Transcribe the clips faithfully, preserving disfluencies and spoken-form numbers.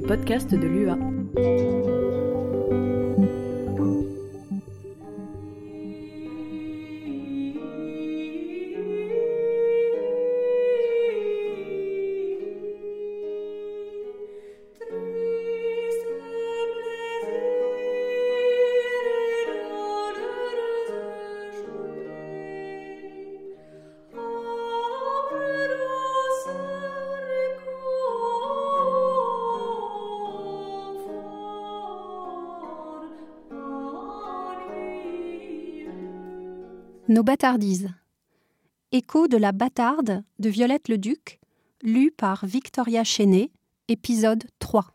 podcast de l'U A. Nos bâtardises. Écho de la bâtarde de Violette Leduc, lu par Victoria Chenet, épisode trois.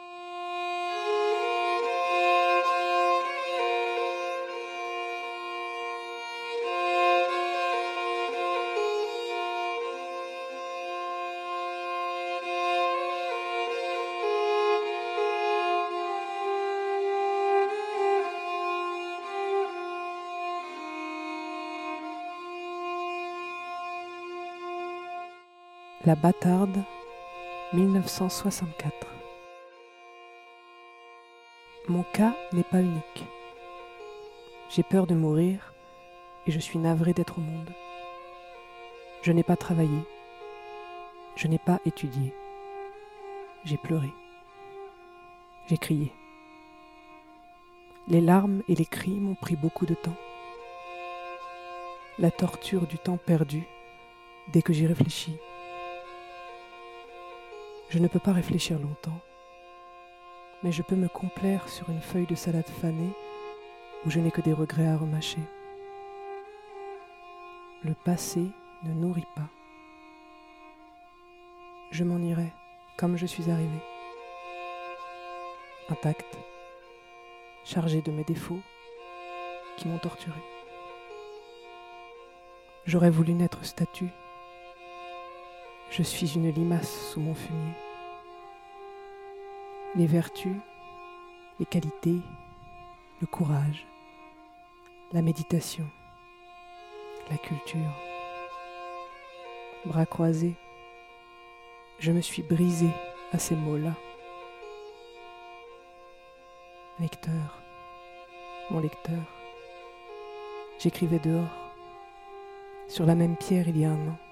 La bâtarde, dix-neuf cent soixante-quatre. Mon cas n'est pas unique. J'ai peur de mourir et je suis navrée d'être au monde. Je n'ai pas travaillé. Je n'ai pas étudié. J'ai pleuré. J'ai crié. Les larmes et les cris m'ont pris beaucoup de temps. La torture du temps perdu dès que j'y réfléchis. Je ne peux pas réfléchir longtemps, mais je peux me complaire sur une feuille de salade fanée où je n'ai que des regrets à remâcher. Le passé ne nourrit pas. Je m'en irai comme je suis arrivée, intacte, chargée de mes défauts qui m'ont torturée. J'aurais voulu naître statue. Je suis une limace sous mon fumier. Les vertus, les qualités, le courage, la méditation, la culture. Bras croisés, je me suis brisée à ces mots-là. Lecteur, mon lecteur, j'écrivais dehors, sur la même pierre il y a un an.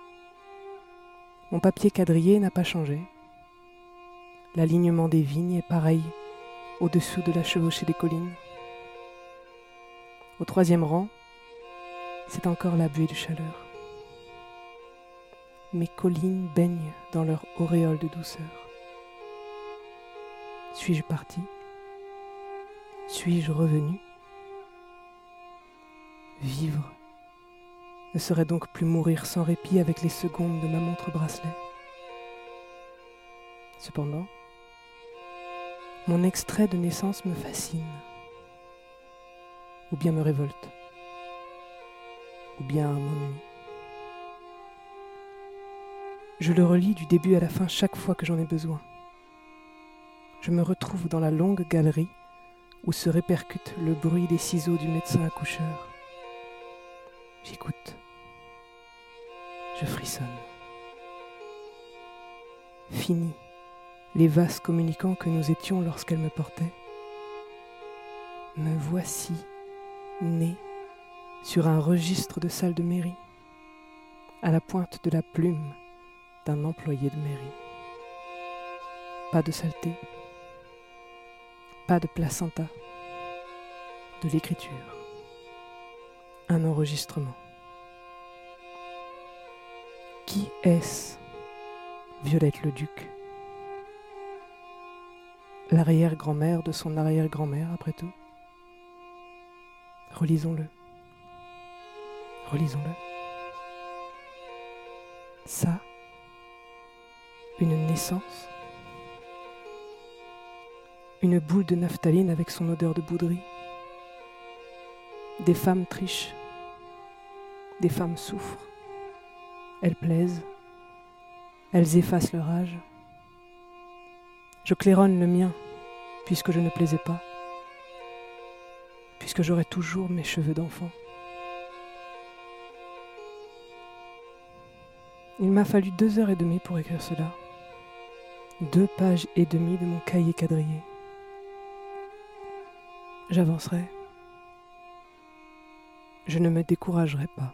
Mon papier quadrillé n'a pas changé. L'alignement des vignes est pareil au-dessous de la chevauchée des collines. Au troisième rang, c'est encore la buée de chaleur. Mes collines baignent dans leur auréole de douceur. Suis-je parti ? Suis-je revenu ? Vivre ne serait donc plus mourir sans répit avec les secondes de ma montre bracelet. Cependant, mon extrait de naissance me fascine, ou bien me révolte, ou bien m'ennuie. Je le relis du début à la fin chaque fois que j'en ai besoin. Je me retrouve dans la longue galerie où se répercute le bruit des ciseaux du médecin accoucheur. J'écoute. Je frissonne. Fini les vases communicants que nous étions lorsqu'elle me portait. Me voici né sur un registre de salle de mairie, à la pointe de la plume d'un employé de mairie. Pas de saleté, pas de placenta, de l'écriture. Un enregistrement. Qui est-ce, Violette Leduc ? L'arrière-grand-mère de son arrière-grand-mère, après tout. Relisons-le. Relisons-le. Ça, une naissance, une boule de naphtaline avec son odeur de bouderie. Des femmes trichent, des femmes souffrent, elles plaisent, elles effacent leur âge. Je claironne le mien, puisque je ne plaisais pas, puisque j'aurai toujours mes cheveux d'enfant. Il m'a fallu deux heures et demie pour écrire cela. deux pages et demie de mon cahier quadrillé. J'avancerai. Je ne me découragerai pas.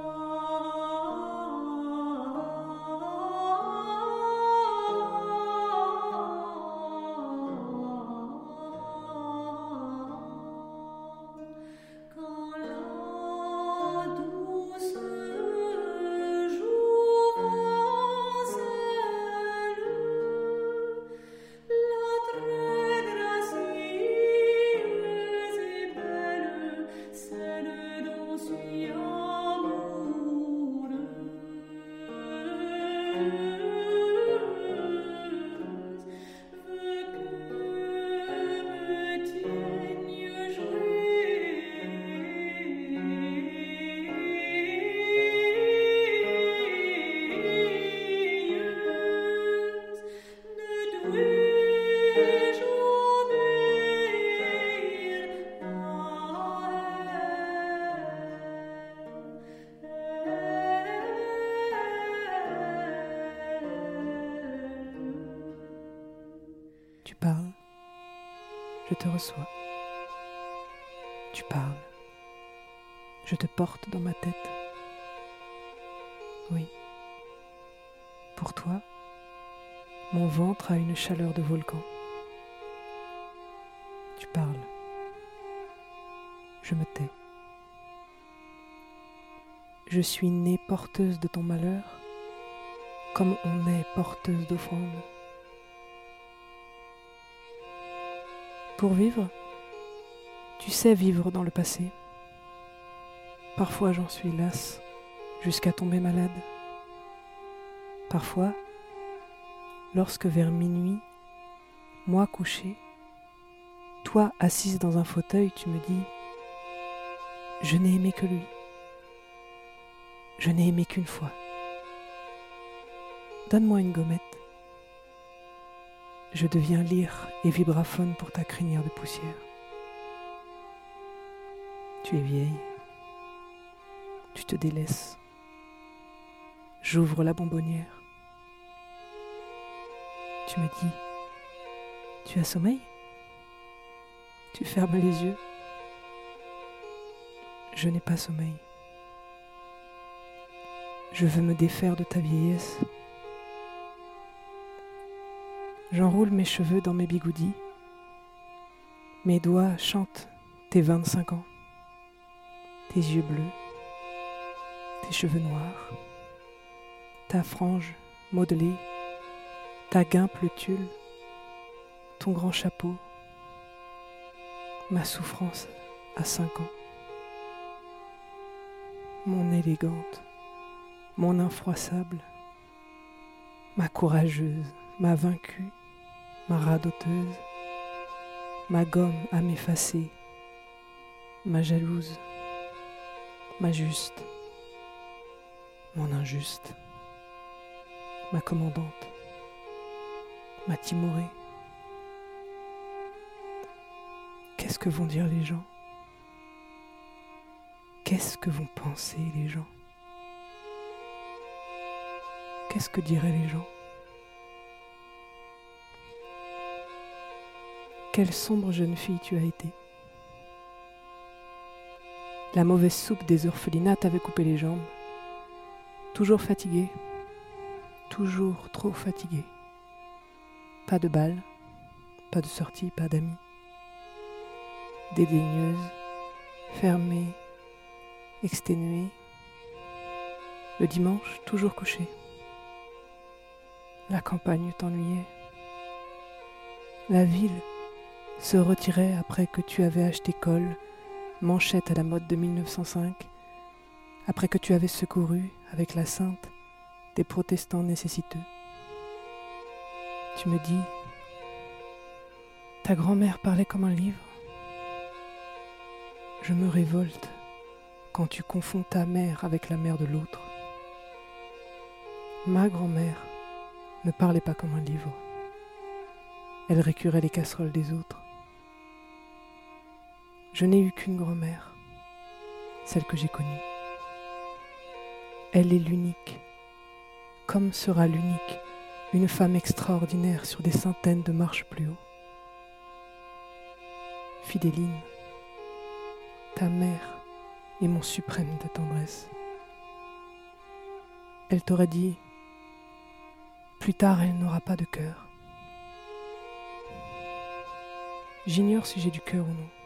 Tu parles, je te reçois. Tu parles, je te porte dans ma tête. Oui, pour toi, mon ventre a une chaleur de volcan. Tu parles, je me tais. Je suis née porteuse de ton malheur, comme on est porteuse d'offrandes. Pour vivre, tu sais vivre dans le passé. Parfois j'en suis lasse, jusqu'à tomber malade. Parfois, lorsque vers minuit, moi couché, toi assise dans un fauteuil, tu me dis « Je n'ai aimé que lui. Je n'ai aimé qu'une fois. Donne-moi une gommette. » Je deviens lyre et vibraphone pour ta crinière de poussière. Tu es vieille. Tu te délaisses. J'ouvre la bonbonnière. Tu me dis, tu as sommeil ? Tu fermes les yeux. Je n'ai pas sommeil. Je veux me défaire de ta vieillesse. J'enroule mes cheveux dans mes bigoudis. Mes doigts chantent tes vingt-cinq ans, tes yeux bleus, tes cheveux noirs, ta frange modelée, ta guimpe le tulle, ton grand chapeau, ma souffrance à cinq ans, mon élégante, mon infroissable, ma courageuse, ma vaincue, ma radoteuse, ma gomme à m'effacer, ma jalouse, ma juste, mon injuste, ma commandante, ma timorée. Qu'est-ce que vont dire les gens ? Qu'est-ce que vont penser les gens ? Qu'est-ce que diraient les gens ? Quelle sombre jeune fille tu as été. La mauvaise soupe des orphelinats t'avait coupé les jambes. Toujours fatiguée, toujours trop fatiguée. Pas de bal, pas de sortie, pas d'amis. Dédaigneuse, fermée, exténuée. Le dimanche, toujours couchée. La campagne t'ennuyait. La ville se retirait après que tu avais acheté colle, manchette à la mode de mille neuf cent cinq, après que tu avais secouru, avec la sainte, des protestants nécessiteux. Tu me dis, ta grand-mère parlait comme un livre. Je me révolte quand tu confonds ta mère avec la mère de l'autre. Ma grand-mère ne parlait pas comme un livre. Elle récurait les casseroles des autres. Je n'ai eu qu'une grand-mère, celle que j'ai connue. Elle est l'unique, comme sera l'unique une femme extraordinaire sur des centaines de marches plus haut. Fidéline, ta mère est mon suprême de tendresse. Elle t'aurait dit, plus tard elle n'aura pas de cœur. J'ignore si j'ai du cœur ou non.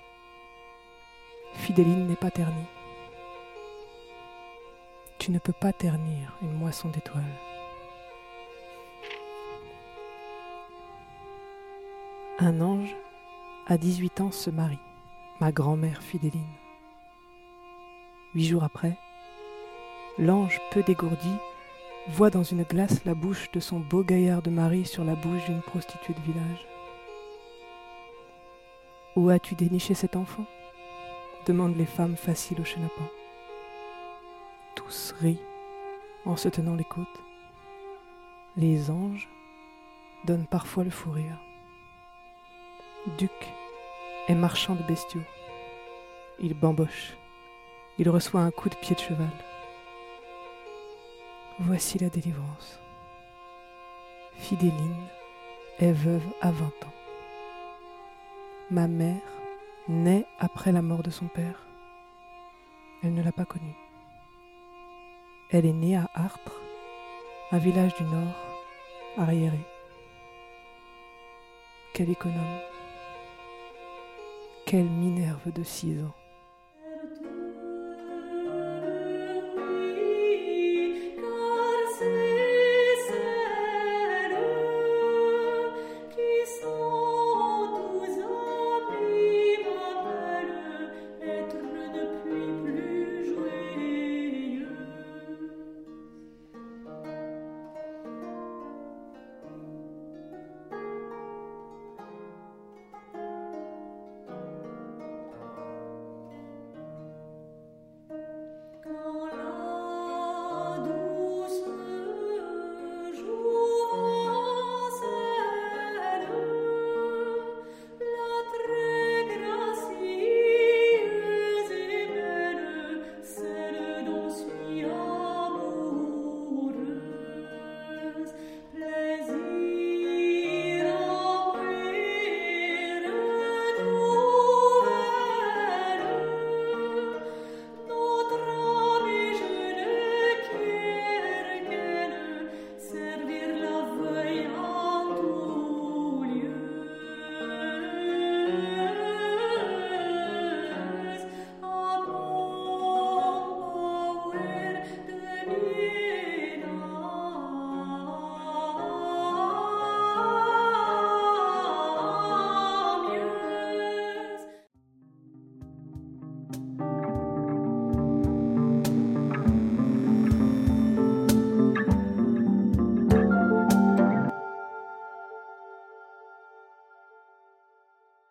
Fidéline n'est pas ternie. Tu ne peux pas ternir une moisson d'étoiles. Un ange, à dix-huit ans, se marie, ma grand-mère Fidéline. Huit jours après, l'ange peu dégourdi voit dans une glace la bouche de son beau gaillard de mari sur la bouche d'une prostituée de village. « Où as-tu déniché cet enfant ?» demandent les femmes faciles au chenapan. Tous rient en se tenant les côtes. Les anges donnent parfois le fou rire. Duc est marchand de bestiaux. Il bamboche. Il reçoit un coup de pied de cheval. Voici la délivrance. Fidéline est veuve à vingt ans. Ma mère naît après la mort de son père. Elle ne l'a pas connu. Elle est née à Artres, un village du Nord, arriéré. Quel économe, quelle Minerve de six ans.